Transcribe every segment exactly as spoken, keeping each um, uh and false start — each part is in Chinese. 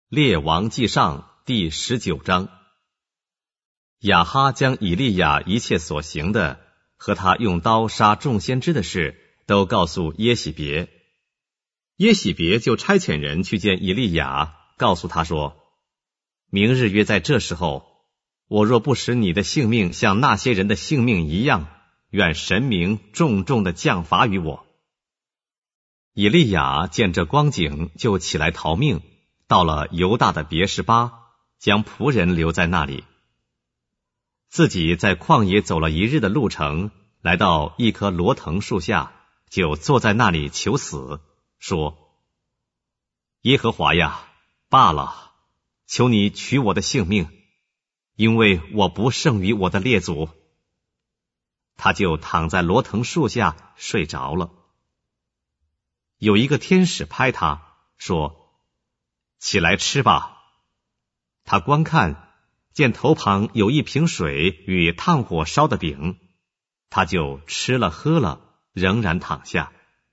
列王纪上第十九章。亚哈将以利亚一切所行的和他用刀杀众先知的事都告诉耶洗别。耶洗别就差遣人去见以利亚，告诉他说，明日约在这时候，我若不使你的性命像那些人的性命一样，愿神明重重的降罚于我。以利亚见这光景，就起来逃命，到了犹大的别是巴，将仆人留在那里，自己在旷野走了一日的路程，来到一棵罗藤树下，就坐在那里求死，说，耶和华呀，罢了，求你取我的性命，因为我不胜于我的列祖。他就躺在罗藤树下睡着了。有一个天使拍他，说，起来吃吧。他观看，见头旁有一瓶水与炭火烧的饼，他就吃了喝了，仍然躺下。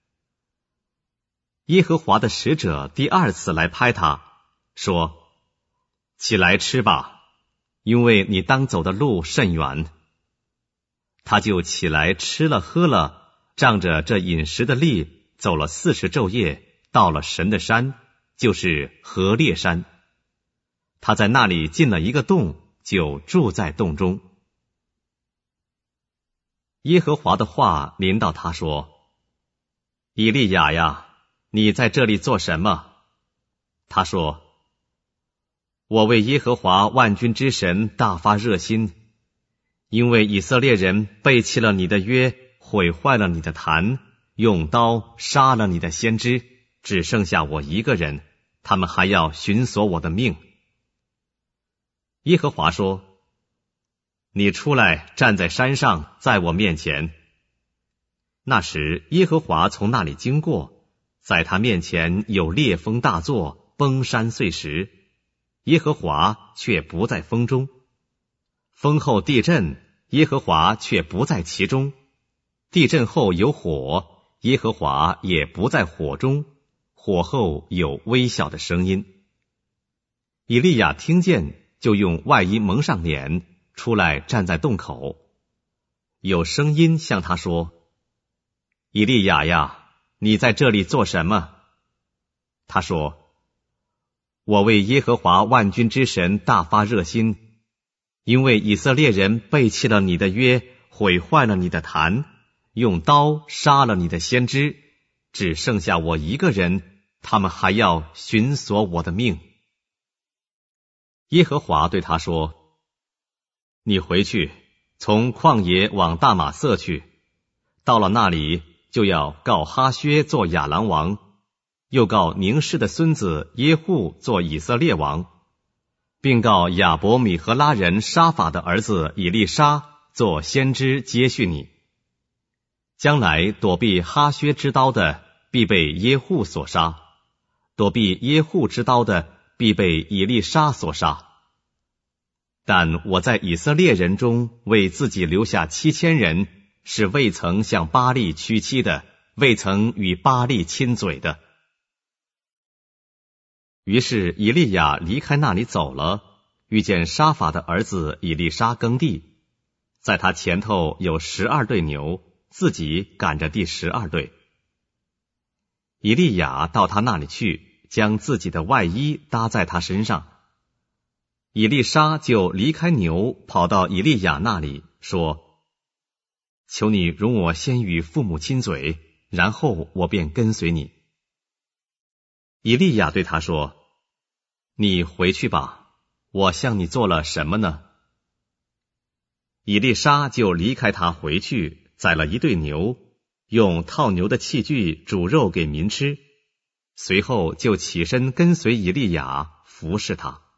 耶和华的使者第二次来拍他，说，起来吃吧，因为你当走的路甚远。他就起来吃了喝了，仗着这饮食的力，走了四十昼夜，到了神的山，就是何烈山。他在那里进了一个洞，就住在洞中。耶和华的话临到他说，以利亚呀，你在这里做什么？他说，我为耶和华万军之神大发热心，因为以色列人背弃了你的约，毁坏了你的坛，用刀杀了你的先知，只剩下我一个人，他们还要寻索我的命。耶和华说，你出来站在山上，在我面前。那时耶和华从那里经过，在他面前有烈风大作，崩山碎石，耶和华却不在风中。风后地震，耶和华却不在其中。地震后有火，耶和华也不在火中，火后有微小的声音。以利亚听见，就用外衣蒙上脸，出来站在洞口。有声音向他说，以利亚呀，你在这里做什么？他说，我为耶和华万军之神大发热心，因为以色列人背弃了你的约，毁坏了你的坛，用刀杀了你的先知，只剩下我一个人，他们还要寻索我的命。耶和华对他说，你回去，从旷野往大马色去，到了那里，就要告哈薛做亚兰王，又告宁氏的孙子耶户做以色列王，并告亚伯米和拉人沙法的儿子以利沙做先知接续你。将来躲避哈薛之刀的，必被耶户所杀；躲避耶户之刀的，必被以利沙所杀。但我在以色列人中为自己留下七千人，是未曾向巴力屈膝的，未曾与巴力亲嘴的。于是以利亚离开那里走了，遇见沙法的儿子以利沙耕地，在他前头有十二对牛，自己赶着第十二对。以利亚到他那里去，将自己的外衣搭在他身上。以利沙就离开牛，跑到以利亚那里，说，求你容我先与父母亲嘴，然后我便跟随你。以利亚对他说，你回去吧，我向你做了什么呢？以利沙就离开他回去，宰了一对牛，用套牛的器具煮肉给民吃，随后就起身跟随以利亚，服侍他。